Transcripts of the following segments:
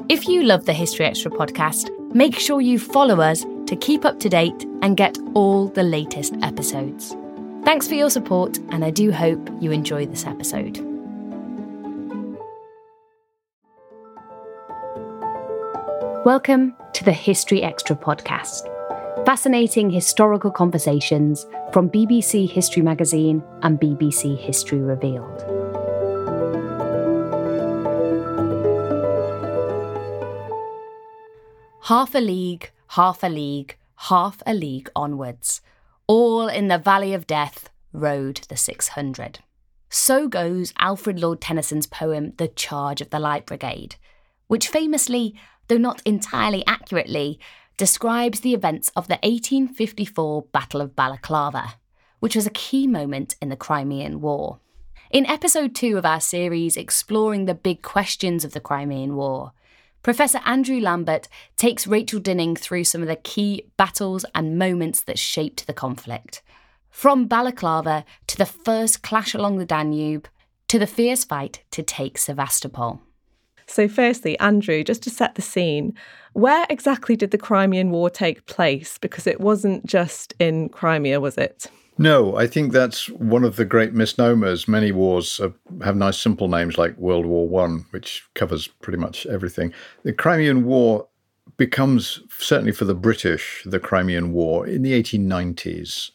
If you love the History Extra podcast, make sure you follow us to keep up to date and get all the latest episodes. Thanks for your support, and I do hope you enjoy this episode. Welcome to the History Extra podcast. Fascinating historical conversations from BBC History Magazine and BBC History Revealed. Half a league, half a league, half a league onwards. All in the Valley of Death rode the 600. So goes Alfred Lord Tennyson's poem The Charge of the Light Brigade, which famously, though not entirely accurately, describes the events of the 1854 Battle of Balaclava, which was a key moment in the Crimean War. In episode 2 of our series exploring the big questions of the Crimean War, Professor Andrew Lambert takes Rachel Dinning through some of the key battles and moments that shaped the conflict. From Balaclava to the first clash along the Danube, to the fierce fight to take Sevastopol. So firstly, Andrew, just to set the scene, where exactly did the Crimean War take place? Because it wasn't just in Crimea, was it? No, I think that's one of the great misnomers. Many wars have nice simple names like World War I, which covers pretty much everything. The Crimean War becomes, certainly for the British, the Crimean War in the 1890s,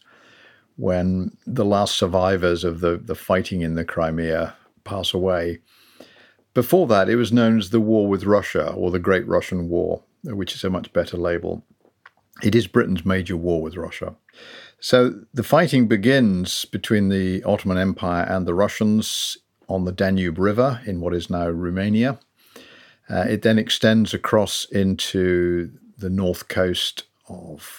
when the last survivors of the fighting in the Crimea pass away. Before that, it was known as the War with Russia, or the Great Russian War, which is a much better label. It is Britain's major war with Russia. So the fighting begins between the Ottoman Empire and the Russians on the Danube River in what is now Romania. It then extends across into the north coast of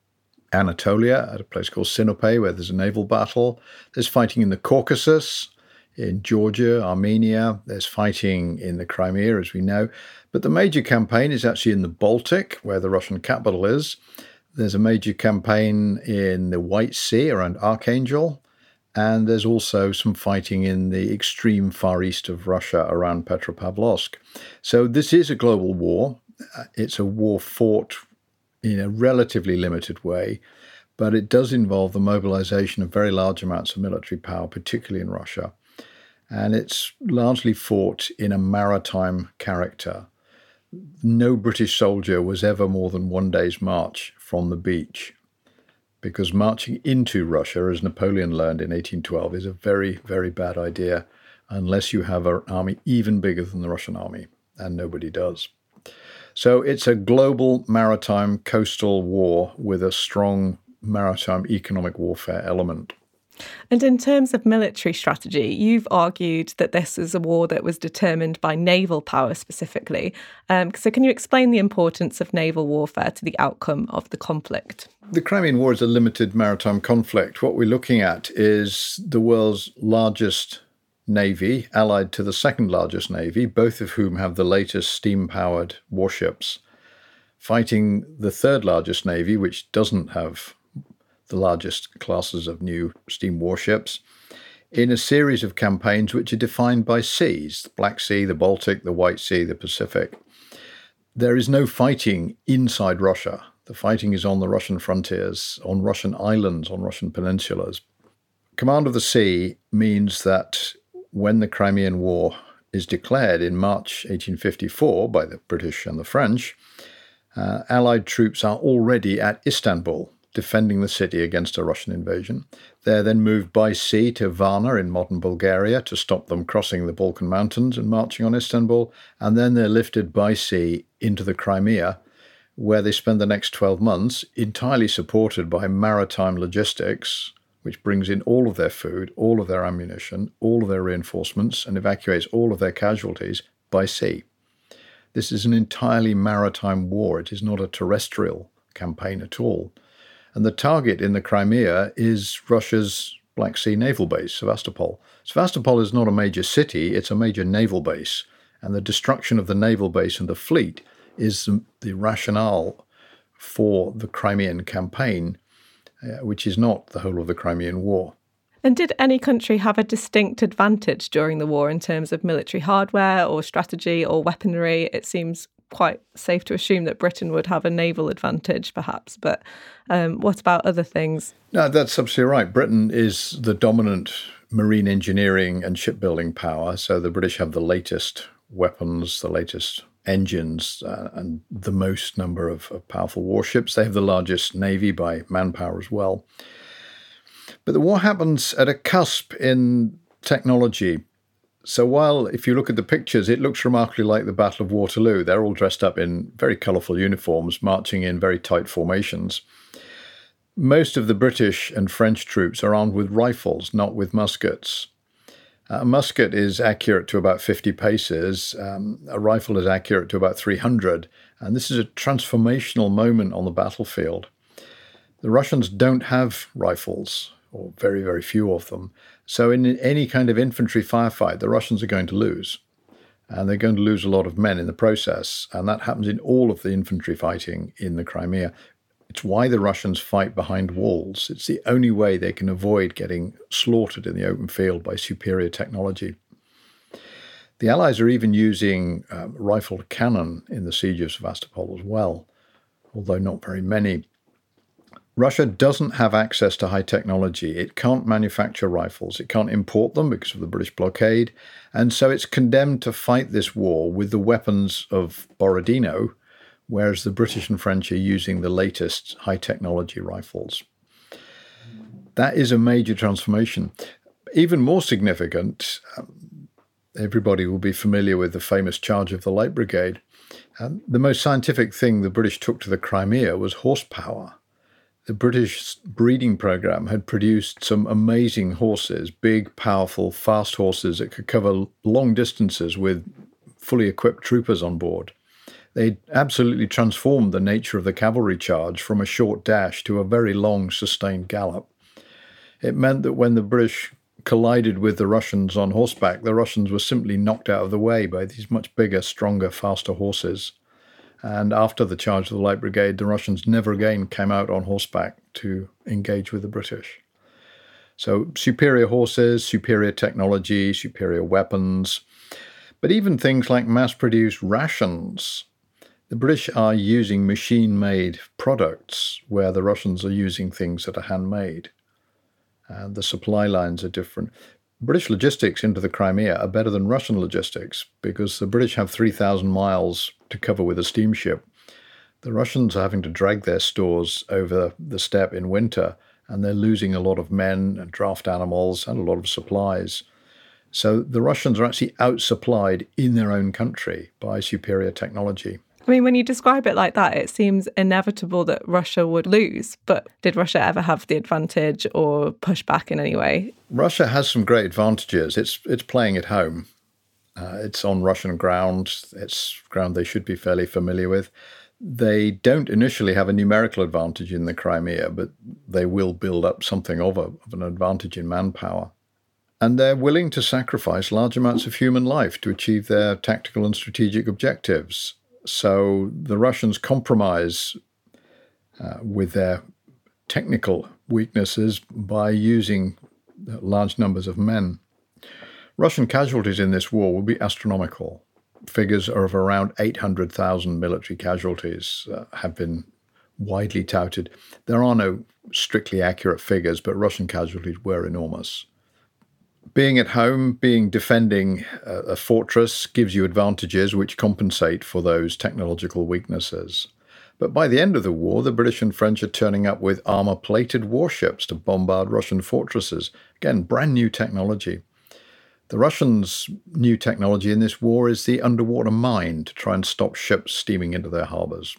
Anatolia at a place called Sinope, where there's a naval battle. There's fighting in the Caucasus, in Georgia, Armenia. There's fighting in the Crimea, as we know. But the major campaign is actually in the Baltic, where the Russian capital is. There's a major campaign in the White Sea around Archangel. And there's also some fighting in the extreme far east of Russia around Petropavlovsk. So this is a global war. It's a war fought in a relatively limited way, but it does involve the mobilization of very large amounts of military power, particularly in Russia. And it's largely fought in a maritime character. No British soldier was ever more than one day's march from the beach, because marching into Russia, as Napoleon learned in 1812, is a very, very bad idea unless you have an army even bigger than the Russian army, and nobody does. So it's a global maritime coastal war with a strong maritime economic warfare element. And in terms of military strategy, you've argued that this is a war that was determined by naval power specifically. So can you explain the importance of naval warfare to the outcome of the conflict? The Crimean War is a limited maritime conflict. What we're looking at is the world's largest navy, allied to the second largest navy, both of whom have the latest steam-powered warships, fighting the third largest navy, which doesn't have the largest classes of new steam warships, in a series of campaigns which are defined by seas: the Black Sea, the Baltic, the White Sea, the Pacific. There is no fighting inside Russia. The fighting is on the Russian frontiers, on Russian islands, on Russian peninsulas. Command of the sea means that when the Crimean War is declared in March 1854 by the British and the French, Allied troops are already at Istanbul, defending the city against a Russian invasion. They're then moved by sea to Varna in modern Bulgaria to stop them crossing the Balkan Mountains and marching on Istanbul. And then they're lifted by sea into the Crimea, where they spend the next 12 months entirely supported by maritime logistics, which brings in all of their food, all of their ammunition, all of their reinforcements, and evacuates all of their casualties by sea. This is an entirely maritime war. It is not a terrestrial campaign at all. And the target in the Crimea is Russia's Black Sea naval base, Sevastopol. Sevastopol is not a major city, it's a major naval base. And the destruction of the naval base and the fleet is the rationale for the Crimean campaign, which is not the whole of the Crimean War. And did any country have a distinct advantage during the war in terms of military hardware or strategy or weaponry? It seems quite safe to assume that Britain would have a naval advantage, perhaps. But what about other things? No, that's absolutely right. Britain is the dominant marine engineering and shipbuilding power. So the British have the latest weapons, the latest engines, and the most number of powerful warships. They have the largest navy by manpower as well. But the war happens at a cusp in technology. So while, if you look at the pictures, it looks remarkably like the Battle of Waterloo. They're all dressed up in very colourful uniforms, marching in very tight formations. Most of the British and French troops are armed with rifles, not with muskets. A musket is accurate to about 50 paces. A rifle is accurate to about 300. And this is a transformational moment on the battlefield. The Russians don't have rifles, or very, very few of them. So in any kind of infantry firefight, the Russians are going to lose. And they're going to lose a lot of men in the process. And that happens in all of the infantry fighting in the Crimea. It's why the Russians fight behind walls. It's the only way they can avoid getting slaughtered in the open field by superior technology. The Allies are even using rifled cannon in the siege of Sevastopol as well, although not very many. Russia doesn't have access to high technology. It can't manufacture rifles. It can't import them because of the British blockade. And so it's condemned to fight this war with the weapons of Borodino, whereas the British and French are using the latest high technology rifles. That is a major transformation. Even more significant, everybody will be familiar with the famous charge of the Light Brigade. The most scientific thing the British took to the Crimea was horsepower. The British breeding program had produced some amazing horses, big, powerful, fast horses that could cover long distances with fully equipped troopers on board. They absolutely transformed the nature of the cavalry charge from a short dash to a very long, sustained gallop. It meant that when the British collided with the Russians on horseback, the Russians were simply knocked out of the way by these much bigger, stronger, faster horses. And after the charge of the Light Brigade, the Russians never again came out on horseback to engage with the British. So superior horses, superior technology, superior weapons, but even things like mass-produced rations. The British are using machine-made products where the Russians are using things that are handmade. And the supply lines are different. British logistics into the Crimea are better than Russian logistics because the British have 3,000 miles to cover with a steamship. The Russians are having to drag their stores over the steppe in winter, and they're losing a lot of men and draft animals and a lot of supplies. So the Russians are actually outsupplied in their own country by superior technology. I mean, when you describe it like that, it seems inevitable that Russia would lose. But did Russia ever have the advantage or push back in any way? Russia has some great advantages. It's playing at home. It's on Russian ground. It's ground they should be fairly familiar with. They don't initially have a numerical advantage in the Crimea, but they will build up something of an advantage in manpower. And they're willing to sacrifice large amounts of human life to achieve their tactical and strategic objectives. So the Russians compromise with their technical weaknesses by using large numbers of men. Russian casualties in this war will be astronomical. Figures are of around 800,000 military casualties have been widely touted. There are no strictly accurate figures, but Russian casualties were enormous. Being at home, defending a fortress gives you advantages which compensate for those technological weaknesses. But by the end of the war, the British and French are turning up with armor-plated warships to bombard Russian fortresses. Again, brand new technology. The Russians' new technology in this war is the underwater mine to try and stop ships steaming into their harbours.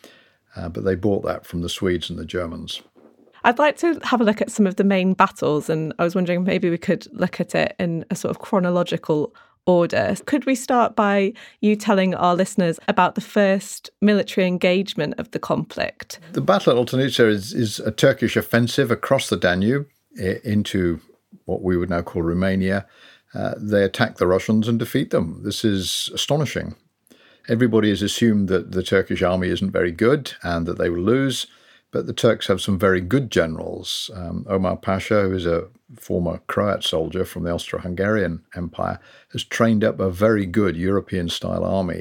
But they bought that from the Swedes and the Germans. I'd like to have a look at some of the main battles, and I was wondering maybe we could look at it in a sort of chronological order. Could we start by you telling our listeners about the first military engagement of the conflict? The Battle of Oltenitsa is a Turkish offensive across the Danube into what we would now call Romania. They attack the Russians and defeat them. This is astonishing. Everybody has assumed that the Turkish army isn't very good and that they will lose. But the Turks have some very good generals. Omar Pasha, who is a former Croat soldier from the Austro-Hungarian Empire, has trained up a very good European-style army.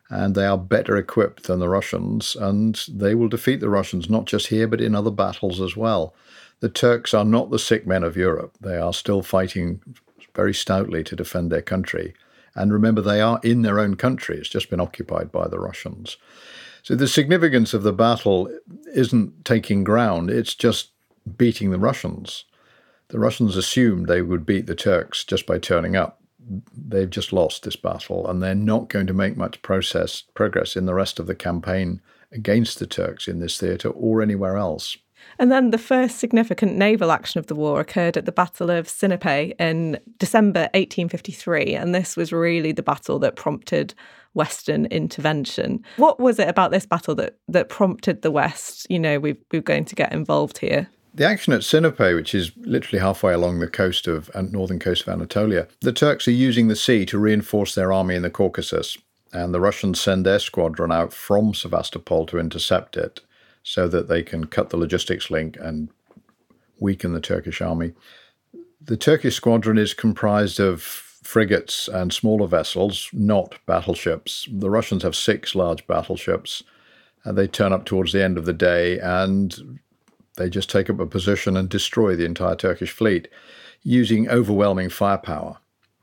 and they are better equipped than the Russians, and they will defeat the Russians, not just here, but in other battles as well. The Turks are not the sick men of Europe. They are still fighting very stoutly to defend their country. And remember, they are in their own country. It's just been occupied by the Russians. So the significance of the battle isn't taking ground, it's just beating the Russians. The Russians assumed they would beat the Turks just by turning up. They've just lost this battle, and they're not going to make much progress in the rest of the campaign against the Turks in this theatre or anywhere else. And then the first significant naval action of the war occurred at the Battle of Sinope in December 1853, and this was really the battle that prompted Western intervention. What was it about this battle that prompted the West? We're going to get involved here. The action at Sinope, which is literally halfway along the northern coast of Anatolia, the Turks are using the sea to reinforce their army in the Caucasus, and the Russians send their squadron out from Sevastopol to intercept it so that they can cut the logistics link and weaken the Turkish army. The Turkish squadron is comprised of frigates and smaller vessels, not battleships. The Russians have 6 large battleships. They turn up towards the end of the day and they just take up a position and destroy the entire Turkish fleet using overwhelming firepower.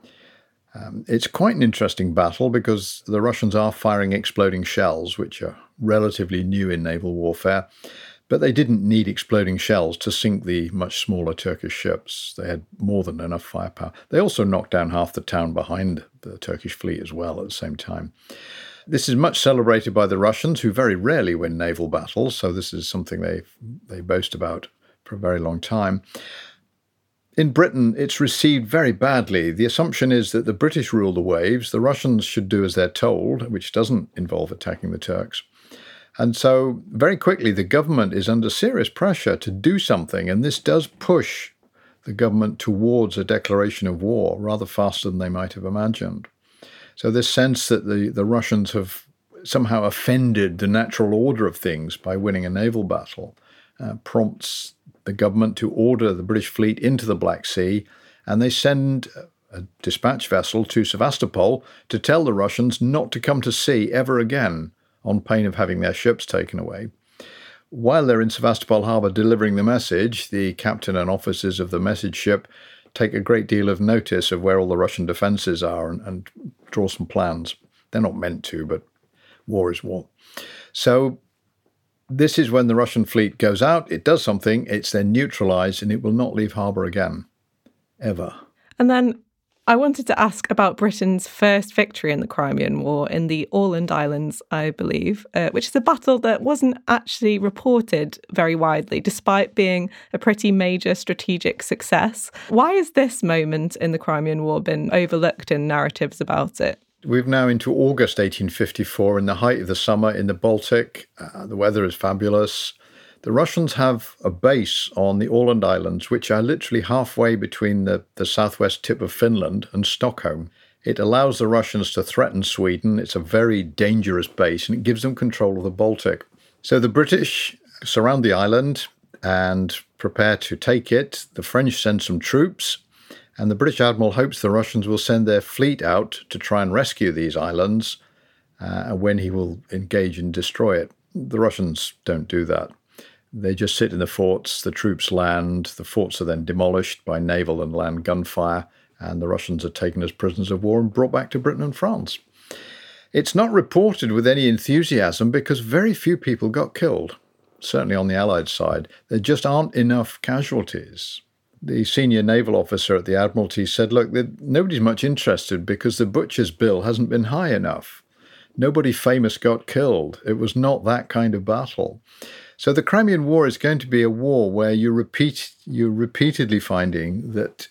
It's quite an interesting battle because the Russians are firing exploding shells, which are relatively new in naval warfare, but they didn't need exploding shells to sink the much smaller Turkish ships. They had more than enough firepower. They also knocked down half the town behind the Turkish fleet as well at the same time. This is much celebrated by the Russians, who very rarely win naval battles, so this is something they boast about for a very long time. In Britain, it's received very badly. The assumption is that the British rule the waves, the Russians should do as they're told, which doesn't involve attacking the Turks. And so very quickly, the government is under serious pressure to do something, and this does push the government towards a declaration of war rather faster than they might have imagined. So this sense that the Russians have somehow offended the natural order of things by winning a naval battle prompts the government to order the British fleet into the Black Sea, and they send a dispatch vessel to Sevastopol to tell the Russians not to come to sea ever again on pain of having their ships taken away. While they're in Sevastopol harbour delivering the message, the captain and officers of the message ship take a great deal of notice of where all the Russian defences are and draw some plans. They're not meant to, but war is war. So this is when the Russian fleet goes out, it does something, it's then neutralised, and it will not leave harbour again, ever. And then I wanted to ask about Britain's first victory in the Crimean War in the Åland Islands, I believe, which is a battle that wasn't actually reported very widely, despite being a pretty major strategic success. Why has this moment in the Crimean War been overlooked in narratives about it? We're now into August 1854, in the height of the summer in the Baltic. The weather is fabulous. The Russians have a base on the Åland Islands, which are literally halfway between the southwest tip of Finland and Stockholm. It allows the Russians to threaten Sweden. It's a very dangerous base, and it gives them control of the Baltic. So the British surround the island and prepare to take it. The French send some troops, and the British admiral hopes the Russians will send their fleet out to try and rescue these islands when he will engage and destroy it. The Russians don't do that. They just sit in the forts, the troops land, the forts are then demolished by naval and land gunfire, and the Russians are taken as prisoners of war and brought back to Britain and France. It's not reported with any enthusiasm because very few people got killed, certainly on the Allied side. There just aren't enough casualties. The senior naval officer at the Admiralty said, look, nobody's much interested because the butcher's bill hasn't been high enough. Nobody famous got killed. It was not that kind of battle. So the Crimean War is going to be a war where you're repeatedly finding that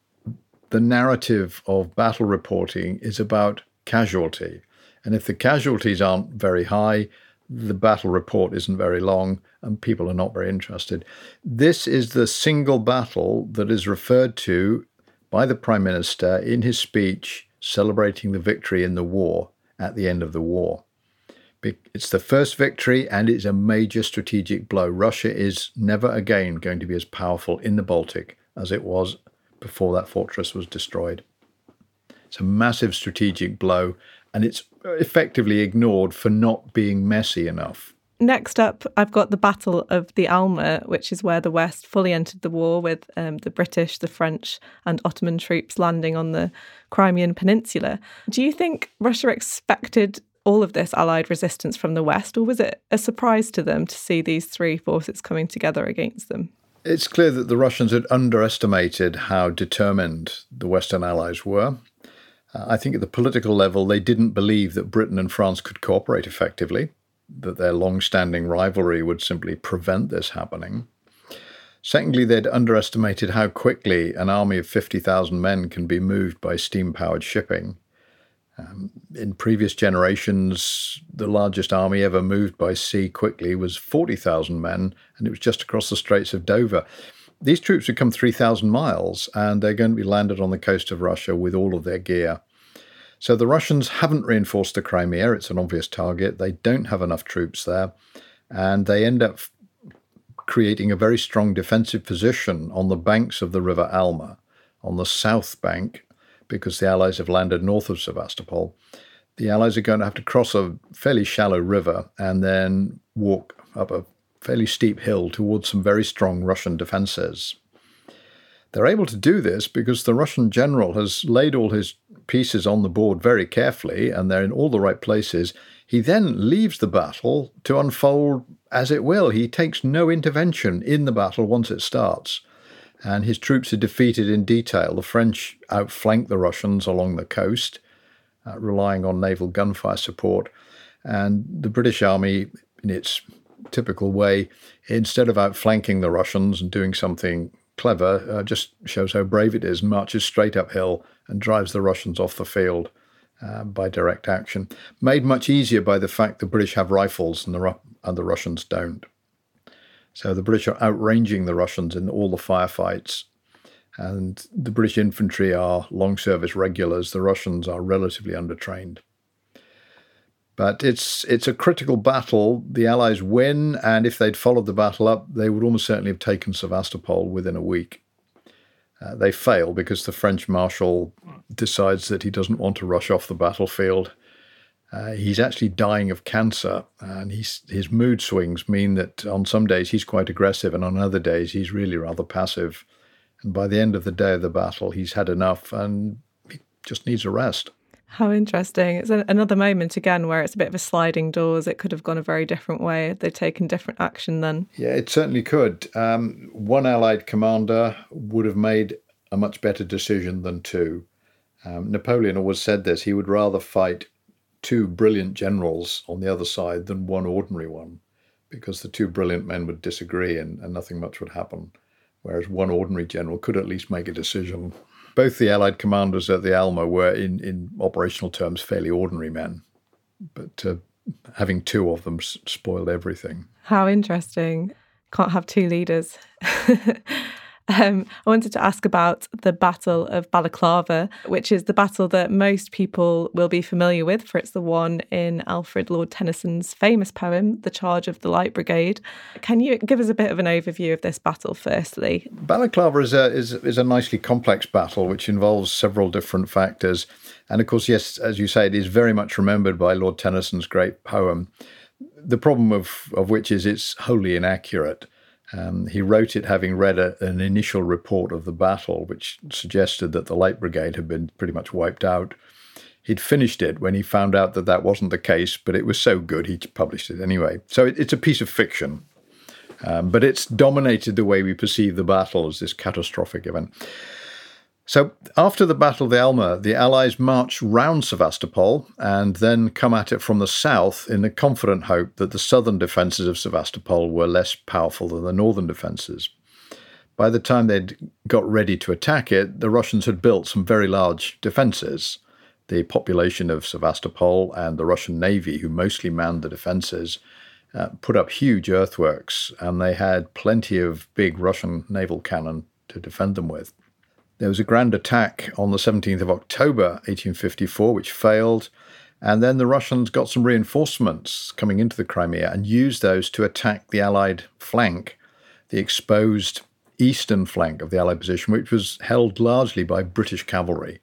the narrative of battle reporting is about casualty. And if the casualties aren't very high, the battle report isn't very long and people are not very interested. This is the single battle that is referred to by the Prime Minister in his speech celebrating the victory in the war at the end of the war. It's the first victory and it's a major strategic blow. Russia is never again going to be as powerful in the Baltic as it was before that fortress was destroyed. It's a massive strategic blow and it's effectively ignored for not being messy enough. Next up, I've got the Battle of the Alma, which is where the West fully entered the war with the British, the French and Ottoman troops landing on the Crimean Peninsula. Do you think Russia expected all of this Allied resistance from the West, or was it a surprise to them to see these three forces coming together against them? It's clear that the Russians had underestimated how determined the Western Allies were. I think at the political level, they didn't believe that Britain and France could cooperate effectively, that their long-standing rivalry would simply prevent this happening. Secondly, they'd underestimated how quickly an army of 50,000 men can be moved by steam-powered shipping. In previous generations, the largest army ever moved by sea quickly was 40,000 men, and it was just across the Straits of Dover. These troops would come 3,000 miles, and they're going to be landed on the coast of Russia with all of their gear. So the Russians haven't reinforced the Crimea. It's an obvious target. They don't have enough troops there, and they end up creating a very strong defensive position on the banks of the River Alma, on the south bank, because the Allies have landed north of Sevastopol. The Allies are going to have to cross a fairly shallow river and then walk up a fairly steep hill towards some very strong Russian defenses. They're able to do this because the Russian general has laid all his pieces on the board very carefully, and they're in all the right places. He then leaves the battle to unfold as it will. He takes no intervention in the battle once it starts, and his troops are defeated in detail. The French outflank the Russians along the coast, relying on naval gunfire support, and the British army, in its typical way, instead of outflanking the Russians and doing something clever, just shows how brave it is, marches straight uphill and drives the Russians off the field by direct action. Made much easier by the fact the British have rifles and the Russians don't. So the British are outranging the Russians in all the firefights, and the British infantry are long-service regulars. The Russians are relatively undertrained. But it's a critical battle. The Allies win, and if they'd followed the battle up, they would almost certainly have taken Sevastopol within a week. They fail because the French marshal decides that he doesn't want to rush off the battlefield. He's actually dying of cancer, and his mood swings mean that on some days he's quite aggressive, and on other days he's really rather passive. And by the end of the day of the battle, he's had enough, and he just needs a rest. How interesting. It's another moment, again, where it's a bit of a sliding doors. It could have gone a very different way. They'd taken different action then. Yeah, it certainly could. One Allied commander would have made a much better decision than two. Napoleon always said this. He would rather fight two brilliant generals on the other side than one ordinary one, because the two brilliant men would disagree and nothing much would happen, whereas one ordinary general could at least make a decision. Both the Allied commanders at the Alma were, in operational terms, fairly ordinary men, but having two of them spoiled everything. How interesting. Can't have two leaders. I wanted to ask about the Battle of Balaclava, which is the battle that most people will be familiar with, for it's the one in Alfred Lord Tennyson's famous poem, The Charge of the Light Brigade. Can you give us a bit of an overview of this battle, firstly? Balaclava is a nicely complex battle which involves several different factors. And of course, yes, as you say, it is very much remembered by Lord Tennyson's great poem, the problem of which is it's wholly inaccurate. He wrote it having read an initial report of the battle, which suggested that the Light Brigade had been pretty much wiped out. He'd finished it when he found out that wasn't the case, but it was so good he published it anyway. So it's a piece of fiction, but it's dominated the way we perceive the battle as this catastrophic event. So after the Battle of the Alma, the Allies march round Sevastopol and then come at it from the south in the confident hope that the southern defences of Sevastopol were less powerful than the northern defences. By the time they'd got ready to attack it, the Russians had built some very large defences. The population of Sevastopol and the Russian Navy, who mostly manned the defences, put up huge earthworks, and they had plenty of big Russian naval cannon to defend them with. There was a grand attack on the 17th of October, 1854, which failed. And then the Russians got some reinforcements coming into the Crimea and used those to attack the Allied flank, the exposed eastern flank of the Allied position, which was held largely by British cavalry.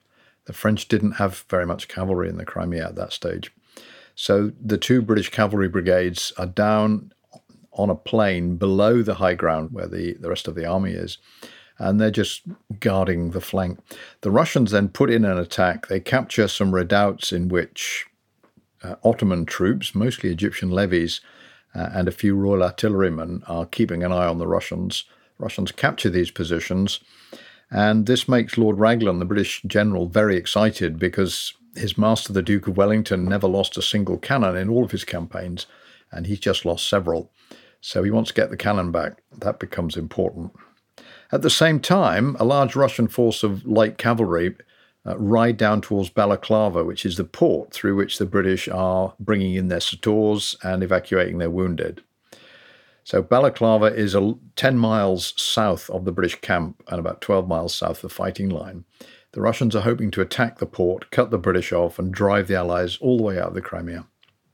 The French didn't have very much cavalry in the Crimea at that stage. So the two British cavalry brigades are down on a plain below the high ground where the rest of the army is, and they're just guarding the flank. The Russians then put in an attack. They capture some redoubts in which Ottoman troops, mostly Egyptian levies, and a few Royal Artillerymen are keeping an eye on the Russians. Russians capture these positions, and this makes Lord Raglan, the British general, very excited because his master, the Duke of Wellington, never lost a single cannon in all of his campaigns, and he's just lost several. So he wants to get the cannon back. That becomes important. At the same time, a large Russian force of light cavalry ride down towards Balaclava, which is the port through which the British are bringing in their stores and evacuating their wounded. So Balaclava is 10 miles south of the British camp and about 12 miles south of the fighting line. The Russians are hoping to attack the port, cut the British off, and drive the Allies all the way out of the Crimea.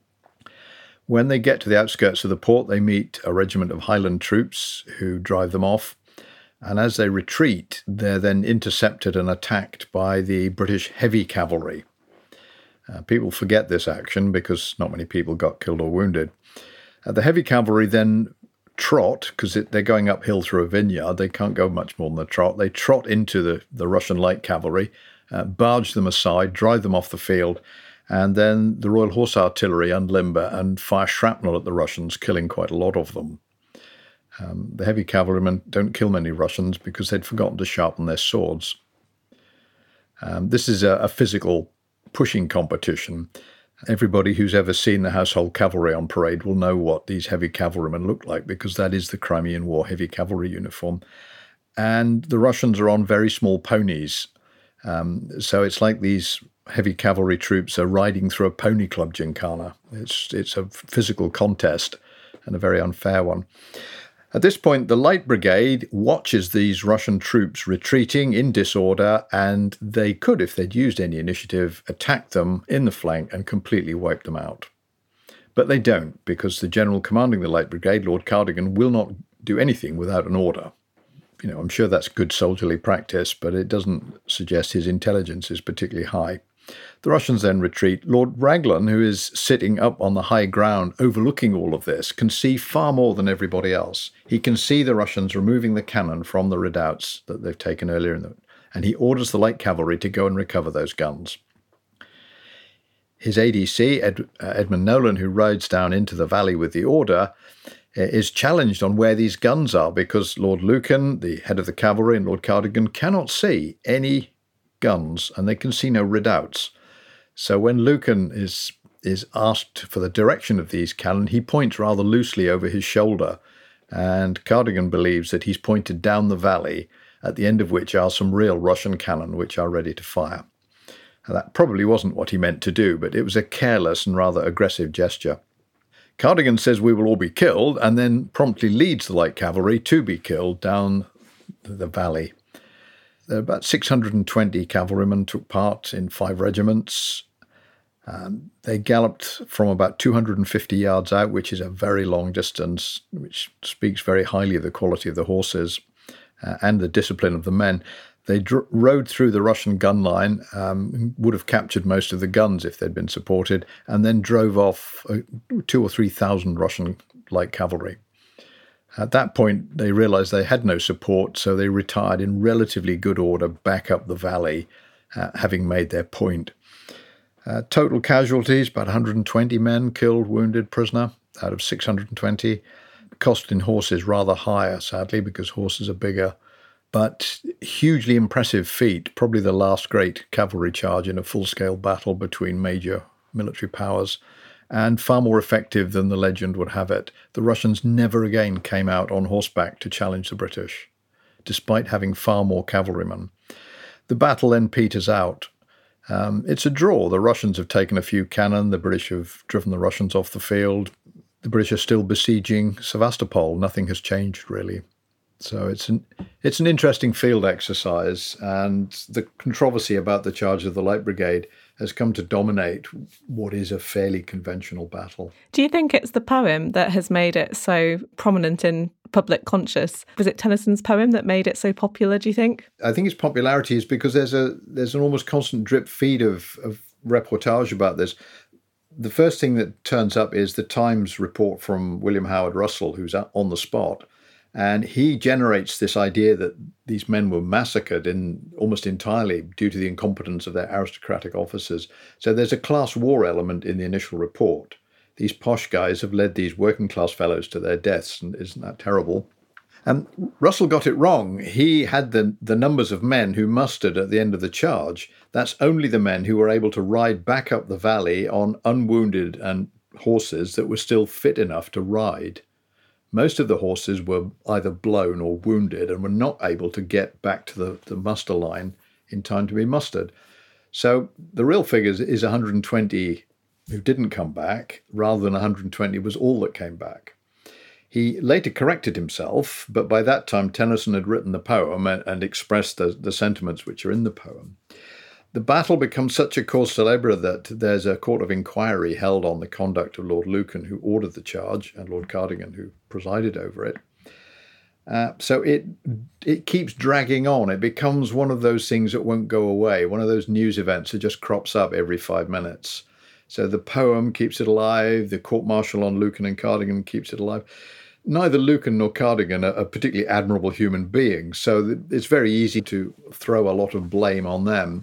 When they get to the outskirts of the port, they meet a regiment of Highland troops who drive them off. And as they retreat, they're then intercepted and attacked by the British heavy cavalry. People forget this action because not many people got killed or wounded. The heavy cavalry then trot, because they're going uphill through a vineyard. They can't go much more than a trot. They trot into the Russian light cavalry, barge them aside, drive them off the field, and then the Royal Horse Artillery unlimber and fire shrapnel at the Russians, killing quite a lot of them. The heavy cavalrymen don't kill many Russians because they'd forgotten to sharpen their swords. This is a physical pushing competition. Everybody who's ever seen the Household Cavalry on parade will know what these heavy cavalrymen look like because that is the Crimean War heavy cavalry uniform. And the Russians are on very small ponies. So it's like these heavy cavalry troops are riding through a pony club gincana. It's a physical contest and a very unfair one. At this point, the Light Brigade watches these Russian troops retreating in disorder, and they could, if they'd used any initiative, attack them in the flank and completely wipe them out. But they don't, because the general commanding the Light Brigade, Lord Cardigan, will not do anything without an order. I'm sure that's good soldierly practice, but it doesn't suggest his intelligence is particularly high. The Russians then retreat. Lord Raglan, who is sitting up on the high ground overlooking all of this, can see far more than everybody else. He can see the Russians removing the cannon from the redoubts that they've taken earlier, and he orders the light cavalry to go and recover those guns. His ADC, Edmund Nolan, who rides down into the valley with the order, is challenged on where these guns are because Lord Lucan, the head of the cavalry, and Lord Cardigan cannot see any guns, and they can see no redoubts. So when Lucan is asked for the direction of these cannon, he points rather loosely over his shoulder, and Cardigan believes that he's pointed down the valley, at the end of which are some real Russian cannon which are ready to fire. Now, that probably wasn't what he meant to do, but it was a careless and rather aggressive gesture. Cardigan says we will all be killed, and then promptly leads the light cavalry to be killed down the valley. About 620 cavalrymen took part in 5 regiments. They galloped from about 250 yards out, which is a very long distance, which speaks very highly of the quality of the horses and the discipline of the men. They rode through the Russian gun line, would have captured most of the guns if they'd been supported, and then drove off 2,000 or 3,000 Russian light cavalry. At that point, they realized they had no support, so they retired in relatively good order back up the valley, having made their point. Total casualties, about 120 men killed, wounded, prisoner, out of 620. Cost in horses rather higher, sadly, because horses are bigger. But hugely impressive feat, probably the last great cavalry charge in a full-scale battle between major military powers, and far more effective than the legend would have it. The Russians never again came out on horseback to challenge the British, despite having far more cavalrymen. The battle then peters out. It's a draw. The Russians have taken a few cannon. The British have driven the Russians off the field. The British are still besieging Sevastopol. Nothing has changed, really. So it's an interesting field exercise, and the controversy about the charge of the Light Brigade has come to dominate what is a fairly conventional battle. Do you think it's the poem that has made it so prominent in public conscious? Was it Tennyson's poem that made it so popular, do you think? I think its popularity is because there's an almost constant drip feed of reportage about this. The first thing that turns up is the Times report from William Howard Russell, who's on the spot. And he generates this idea that these men were massacred almost entirely due to the incompetence of their aristocratic officers. So there's a class war element in the initial report. These posh guys have led these working class fellows to their deaths, and isn't that terrible? And Russell got it wrong. He had the numbers of men who mustered at the end of the charge. That's only the men who were able to ride back up the valley on unwounded and horses that were still fit enough to ride. Most of the horses were either blown or wounded and were not able to get back to the muster line in time to be mustered. So the real figure is 120 who didn't come back, rather than 120 was all that came back. He later corrected himself, but by that time Tennyson had written the poem and expressed the sentiments which are in the poem. The battle becomes such a cause célèbre that there's a court of inquiry held on the conduct of Lord Lucan, who ordered the charge, and Lord Cardigan, who presided over it. So it keeps dragging on. It becomes one of those things that won't go away, one of those news events that just crops up every 5 minutes. So the poem keeps it alive, the court-martial on Lucan and Cardigan keeps it alive. Neither Lucan nor Cardigan are particularly admirable human beings, so it's very easy to throw a lot of blame on them.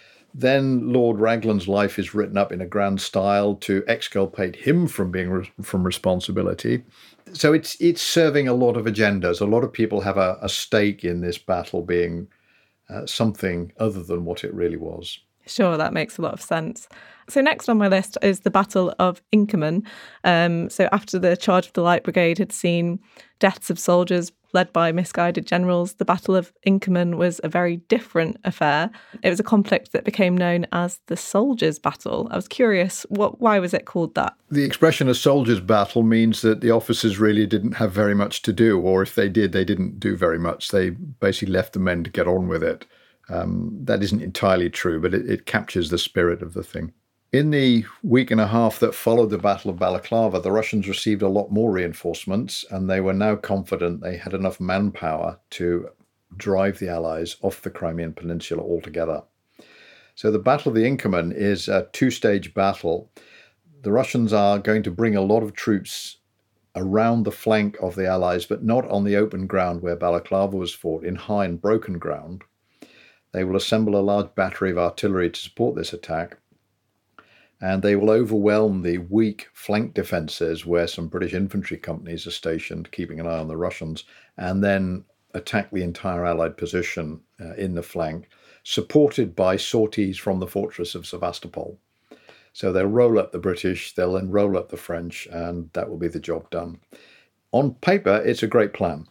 Then Lord Raglan's life is written up in a grand style to exculpate him from responsibility. So it's serving a lot of agendas. A lot of people have a stake in this battle being something other than what it really was. Sure, that makes a lot of sense. So next on my list is the Battle of Inkerman. So after the charge of the Light Brigade had seen deaths of soldiers led by misguided generals, the Battle of Inkerman was a very different affair. It was a conflict that became known as the Soldiers' Battle. I was curious, why was it called that? The expression a soldier's battle means that the officers really didn't have very much to do, or if they did, they didn't do very much. They basically left the men to get on with it. That isn't entirely true, but it captures the spirit of the thing. In the week and a half that followed the Battle of Balaclava, the Russians received a lot more reinforcements, and they were now confident they had enough manpower to drive the Allies off the Crimean Peninsula altogether. So the Battle of the Inkerman is a two-stage battle. The Russians are going to bring a lot of troops around the flank of the Allies, but not on the open ground where Balaclava was fought, in high and broken ground. They will assemble a large battery of artillery to support this attack, and they will overwhelm the weak flank defences where some British infantry companies are stationed, keeping an eye on the Russians, and then attack the entire Allied position in the flank, supported by sorties from the fortress of Sevastopol. So they'll roll up the British, they'll then roll up the French, and that will be the job done. On paper, it's a great plan.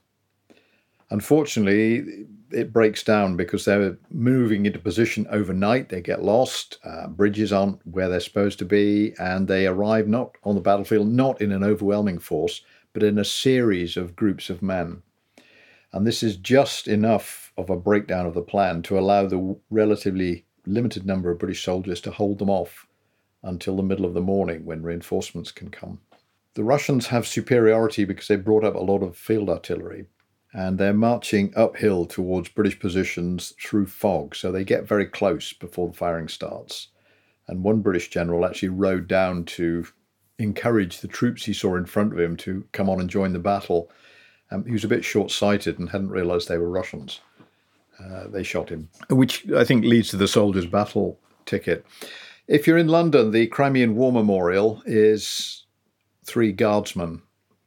Unfortunately, it breaks down because they're moving into position overnight. They get lost, bridges aren't where they're supposed to be, and they arrive not on the battlefield, not in an overwhelming force, but in a series of groups of men. And this is just enough of a breakdown of the plan to allow the relatively limited number of British soldiers to hold them off until the middle of the morning when reinforcements can come. The Russians have superiority because they brought up a lot of field artillery, and they're marching uphill towards British positions through fog, so they get very close before the firing starts. And one British general actually rode down to encourage the troops he saw in front of him to come on and join the battle. He was a bit short-sighted and hadn't realised they were Russians. They shot him, which I think leads to the Soldiers' Battle ticket. If you're in London, the Crimean War Memorial is 3 guardsmen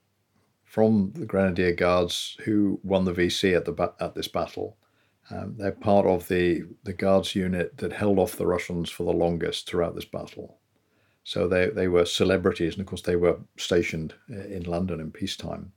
from the Grenadier Guards who won the VC at this battle. They're part of the Guards unit that held off the Russians for the longest throughout this battle. So they were celebrities, and of course they were stationed in London in peacetime.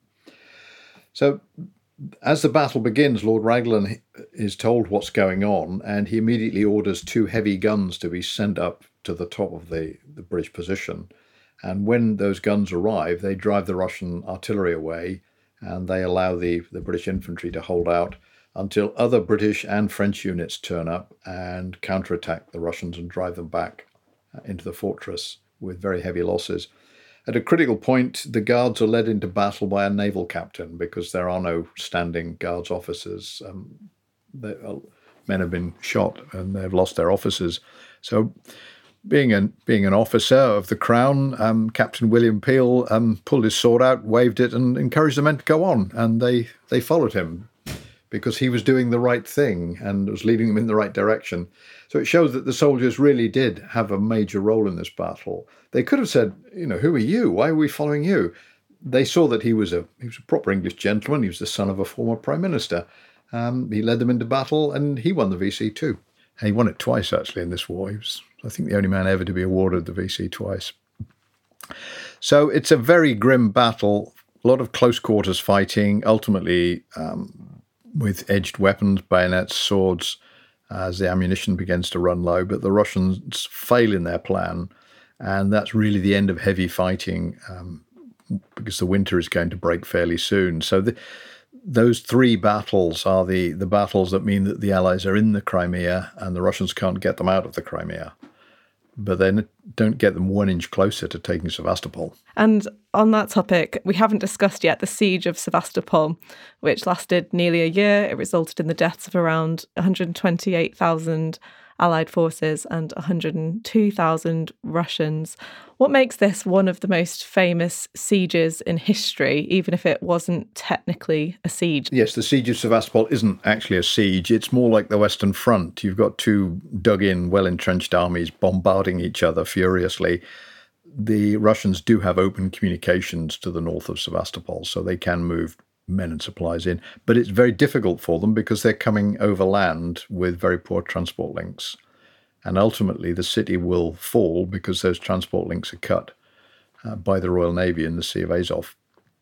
So as the battle begins, Lord Raglan is told what's going on, and he immediately orders 2 heavy guns to be sent up to the top of the British position. And when those guns arrive, they drive the Russian artillery away, and they allow the British infantry to hold out. until other British and French units turn up and counterattack the Russians and drive them back into the fortress with very heavy losses. At a critical point, the guards are led into battle by a naval captain because there are no standing guards officers. Men have been shot and they've lost their officers. So being an officer of the Crown, Captain William Peel pulled his sword out, waved it, and encouraged the men to go on. And they followed him because he was doing the right thing and was leading them in the right direction. So it shows that the soldiers really did have a major role in this battle. They could have said, who are you? Why are we following you? They saw that he was a proper English gentleman. He was the son of a former prime minister. He led them into battle and he won the VC too. And he won it twice, actually, in this war. He was, I think, the only man ever to be awarded the VC twice. So it's a very grim battle, a lot of close quarters fighting, ultimately with edged weapons, bayonets, swords, as the ammunition begins to run low. But the Russians fail in their plan, and that's really the end of heavy fighting because the winter is going to break fairly soon. So those three battles are the battles that mean that the Allies are in the Crimea and the Russians can't get them out of the Crimea. But they don't get them 1 inch closer to taking Sevastopol. And on that topic, we haven't discussed yet the siege of Sevastopol, which lasted nearly a year. It resulted in the deaths of around 128,000 Allied forces and 102,000 Russians. What makes this one of the most famous sieges in history, even if it wasn't technically a siege? Yes, the siege of Sevastopol isn't actually a siege. It's more like the Western Front. You've got two dug-in, well-entrenched armies bombarding each other furiously. The Russians do have open communications to the north of Sevastopol, so they can move men and supplies in. But it's very difficult for them because they're coming overland with very poor transport links. And ultimately, the city will fall because those transport links are cut by the Royal Navy in the Sea of Azov.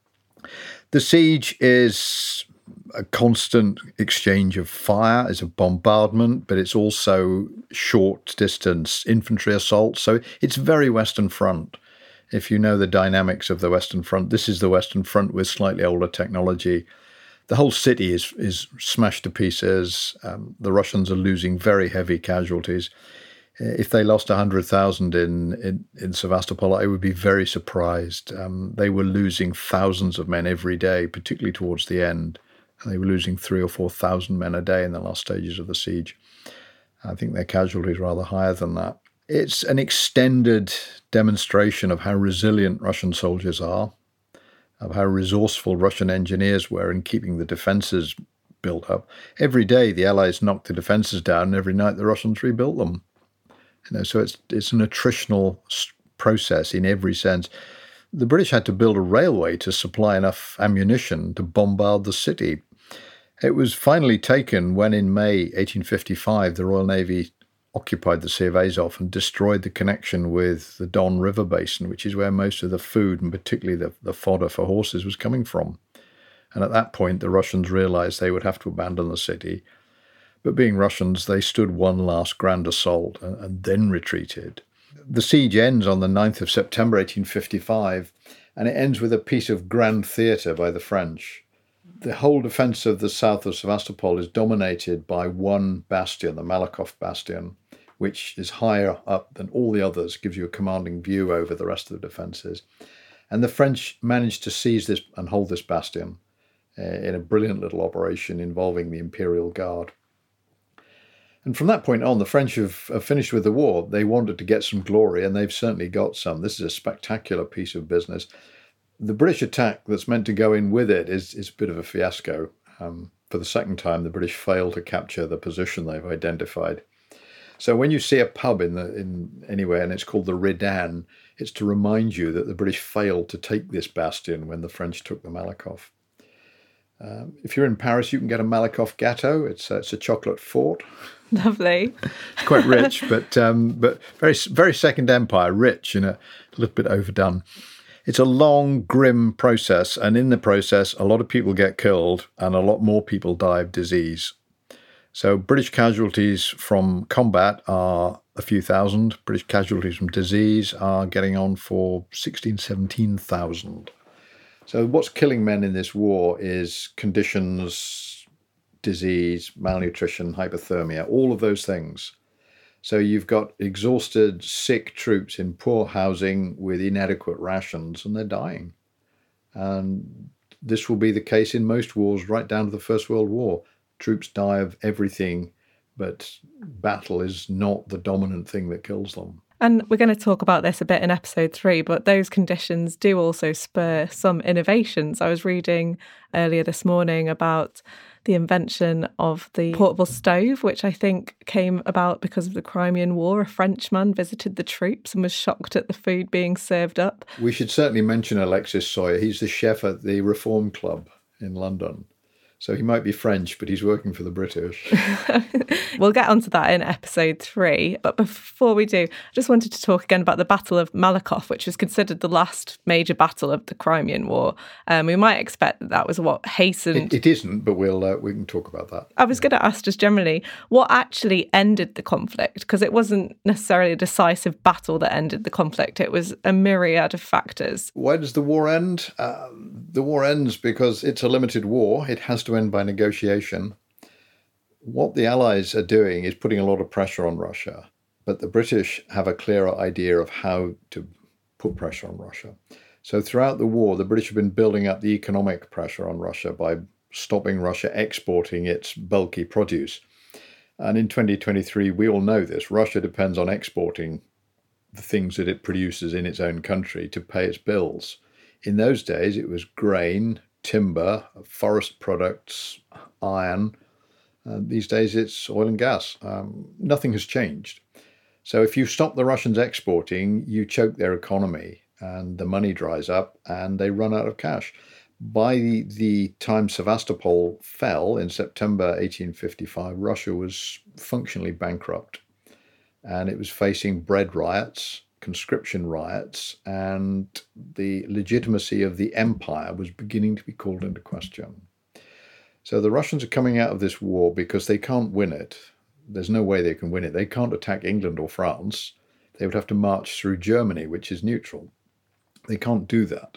The siege is a constant exchange of fire, it's a bombardment, but it's also short-distance infantry assault. So it's very Western Front. If you know the dynamics of the Western Front, this is the Western Front with slightly older technology. The whole city is smashed to pieces. The Russians are losing very heavy casualties. If they lost 100,000 in Sevastopol, I would be very surprised. They were losing thousands of men every day, particularly towards the end. They were losing 3,000 or 4,000 men a day in the last stages of the siege. I think their casualties are rather higher than that. It's an extended demonstration of how resilient Russian soldiers are, of how resourceful Russian engineers were in keeping the defences built up. Every day the Allies knocked the defences down, and every night the Russians rebuilt them. So it's an attritional process in every sense. The British had to build a railway to supply enough ammunition to bombard the city. It was finally taken when in May 1855 the Royal Navy occupied the Sea of Azov and destroyed the connection with the Don River basin, which is where most of the food and particularly the fodder for horses was coming from. And at that point, the Russians realized they would have to abandon the city. But being Russians, they stood one last grand assault and then retreated. The siege ends on the 9th of September 1855, and it ends with a piece of grand theatre by the French. The whole defence of the south of Sevastopol is dominated by one bastion, the Malakoff bastion, which is higher up than all the others, gives you a commanding view over the rest of the defences. And the French managed to seize this and hold this bastion in a brilliant little operation involving the Imperial Guard. And from that point on, the French have finished with the war. They wanted to get some glory, and they've certainly got some. This is a spectacular piece of business. The British attack that's meant to go in with it is a bit of a fiasco. For the second time, the British fail to capture the position they've identified. So when you see a pub in anywhere and it's called the Redan, it's to remind you that the British failed to take this bastion when the French took the Malakoff. If you're in Paris, you can get a Malakoff Gâteau. It's a chocolate fort. Lovely. It's quite rich, but very, very Second Empire, rich and a little bit overdone. It's a long, grim process, and in the process, a lot of people get killed and a lot more people die of disease. So British casualties from combat are a few thousand. British casualties from disease are getting on for 16,000, 17,000. So what's killing men in this war is conditions disease, malnutrition, hypothermia, all of those things. So you've got exhausted, sick troops in poor housing with inadequate rations, and they're dying. And this will be the case in most wars right down to the First World War. Troops die of everything, but battle is not the dominant thing that kills them. And we're going to talk about this a bit in episode 3, but those conditions do also spur some innovations. I was reading earlier this morning about the invention of the portable stove, which I think came about because of the Crimean War. A Frenchman visited the troops and was shocked at the food being served up. We should certainly mention Alexis Soyer. He's the chef at the Reform Club in London. So he might be French, but he's working for the British. We'll get onto that in episode 3. But before we do, I just wanted to talk again about the Battle of Malakoff, which was considered the last major battle of the Crimean War. We might expect that was what hastened... It isn't, but we can talk about that. I was going to ask just generally, what actually ended the conflict? Because it wasn't necessarily a decisive battle that ended the conflict. It was a myriad of factors. Why does the war end? The war ends because it's a limited war. It has to end by negotiation. What the Allies are doing is putting a lot of pressure on Russia, but the British have a clearer idea of how to put pressure on Russia. So throughout the war, the British have been building up the economic pressure on Russia by stopping Russia exporting its bulky produce. And in 2023, we all know this, Russia depends on exporting the things that it produces in its own country to pay its bills. In those days, it was grain, timber, forest products, iron. These days, it's oil and gas. Nothing has changed. So if you stop the Russians exporting, you choke their economy and the money dries up and they run out of cash. By the time Sevastopol fell in September 1855, Russia was functionally bankrupt. And it was facing bread riots, conscription riots, and the legitimacy of the empire was beginning to be called into question. So the Russians are coming out of this war because they can't win it. There's no way they can win it. They can't attack England or France. They would have to march through Germany, which is neutral. They can't do that.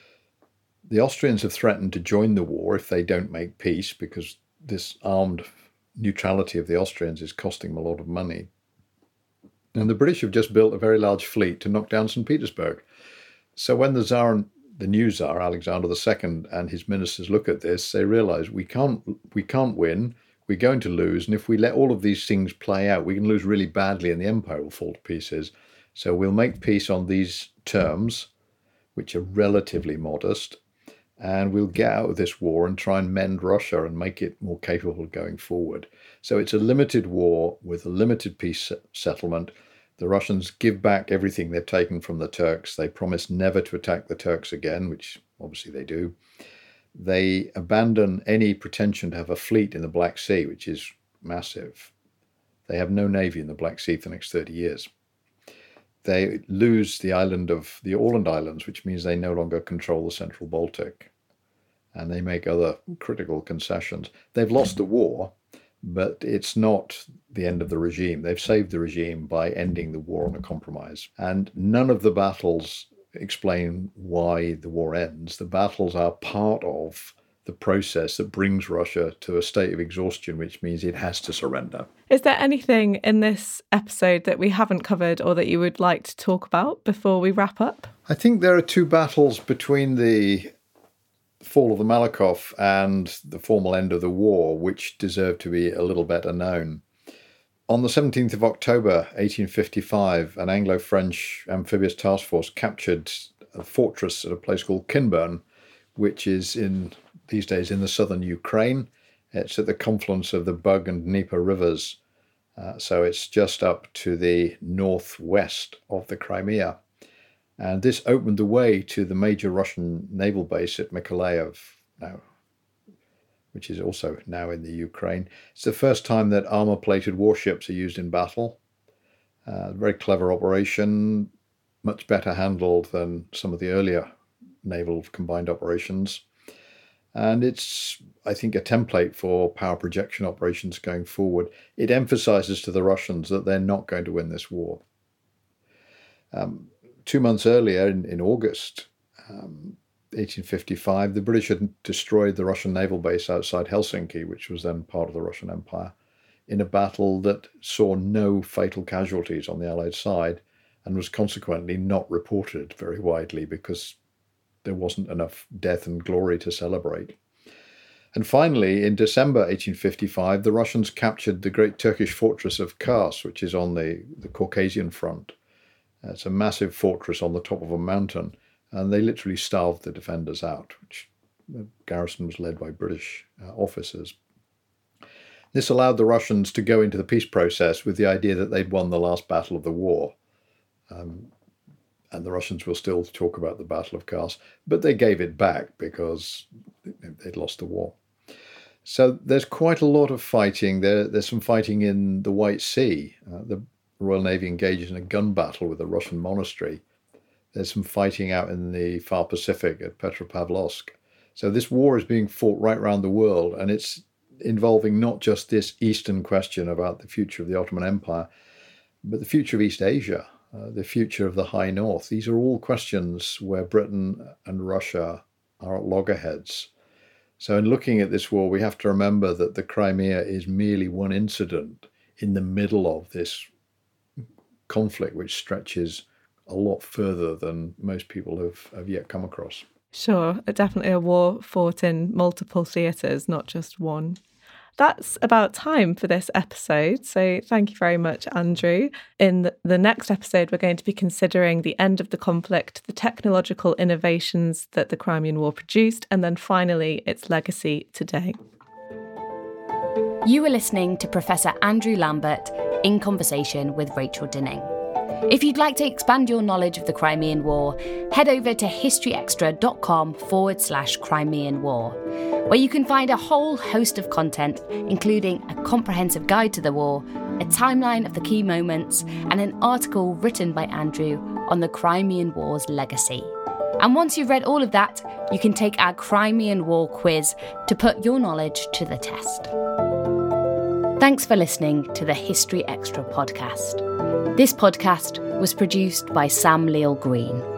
The Austrians have threatened to join the war if they don't make peace, because this armed neutrality of the Austrians is costing them a lot of money. And the British have just built a very large fleet to knock down St. Petersburg. So when the new Tsar, Alexander II, and his ministers look at this, they realise we can't win, we're going to lose, and if we let all of these things play out, we can lose really badly and the empire will fall to pieces. So we'll make peace on these terms, which are relatively modest, and we'll get out of this war and try and mend Russia and make it more capable going forward. So it's a limited war with a limited peace settlement. The Russians give back everything they've taken from the Turks. They promise never to attack the Turks again, which obviously they do. They abandon any pretension to have a fleet in the Black Sea, which is massive. They have no navy in the Black Sea for the next 30 years. They lose the island of the Åland Islands, which means they no longer control the central Baltic. And they make other critical concessions. They've lost the war, but it's not the end of the regime. They've saved the regime by ending the war on a compromise. And none of the battles explain why the war ends. The battles are part of the process that brings Russia to a state of exhaustion, which means it has to surrender. Is there anything in this episode that we haven't covered or that you would like to talk about before we wrap up? I think there are two battles between the fall of the Malakoff and the formal end of the war, which deserve to be a little better known. On the 17th of October, 1855, an Anglo-French amphibious task force captured a fortress at a place called Kinburn, which is these days in the southern Ukraine. It's at the confluence of the Bug and Dnieper rivers. So it's just up to the northwest of the Crimea. And this opened the way to the major Russian naval base at Mykolaiv now, which is also now in the Ukraine. It's the first time that armor-plated warships are used in battle. Very clever operation, much better handled than some of the earlier naval combined operations. And it's, I think, a template for power projection operations going forward. It emphasizes to the Russians that they're not going to win this war. 2 months earlier, in August, 1855, the British had destroyed the Russian naval base outside Helsinki, which was then part of the Russian Empire, in a battle that saw no fatal casualties on the Allied side and was consequently not reported very widely because there wasn't enough death and glory to celebrate. And finally, in December 1855, the Russians captured the great Turkish fortress of Kars, which is on the Caucasian front. It's a massive fortress on the top of a mountain, and they literally starved the defenders out, which the garrison was led by British officers. This allowed the Russians to go into the peace process with the idea that they'd won the last battle of the war. And the Russians will still talk about the Battle of Kars, but they gave it back because they'd lost the war. So there's quite a lot of fighting. There's some fighting in the White Sea. The Royal Navy engages in a gun battle with a Russian monastery. There's some fighting out in the far Pacific at Petropavlovsk. So this war is being fought right around the world, and it's involving not just this Eastern question about the future of the Ottoman Empire, but the future of East Asia, the future of the High North. These are all questions where Britain and Russia are at loggerheads. So in looking at this war, we have to remember that the Crimea is merely one incident in the middle of this conflict, which stretches a lot further than most people have yet come across. Sure, definitely a war fought in multiple theatres, not just one. That's about time for this episode, so thank you very much, Andrew. In the next episode, we're going to be considering the end of the conflict, the technological innovations that the Crimean War produced, and then finally, its legacy today. You were listening to Professor Andrew Lambert in conversation with Rachel Dinning. If you'd like to expand your knowledge of the Crimean War, head over to historyextra.com/Crimean War, where you can find a whole host of content, including a comprehensive guide to the war, a timeline of the key moments, and an article written by Andrew on the Crimean War's legacy. And once you've read all of that, you can take our Crimean War quiz to put your knowledge to the test. Thanks for listening to the History Extra podcast. This podcast was produced by Sam Leal Green.